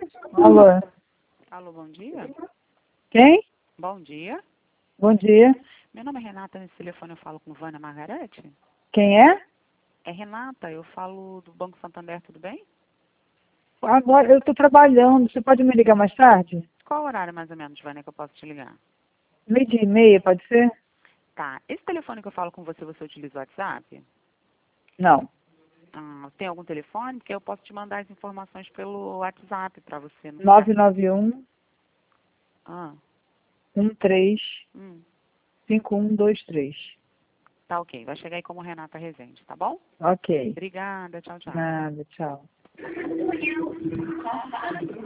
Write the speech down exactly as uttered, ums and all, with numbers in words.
Alô? Alô, bom dia. Quem? Bom dia. Bom dia. Meu nome é Renata, nesse telefone eu falo com Vânia Margarete. Quem é? É Renata, eu falo do Banco Santander, tudo bem? Agora eu estou trabalhando. Você pode me ligar mais tarde? Qual o horário mais ou menos, Vânia, que eu posso te ligar? Meio-dia e meia, pode ser? Tá. Esse telefone que eu falo com você, você utiliza o WhatsApp? Não. Ah, tem algum telefone? Porque eu posso te mandar as informações pelo WhatsApp para você. Não nove nove um, Ah, um três, hum. cinco um dois três. Tá ok. Vai chegar aí como Renata Rezende, tá bom? Ok. Obrigada. Tchau, tchau. Nada, tchau.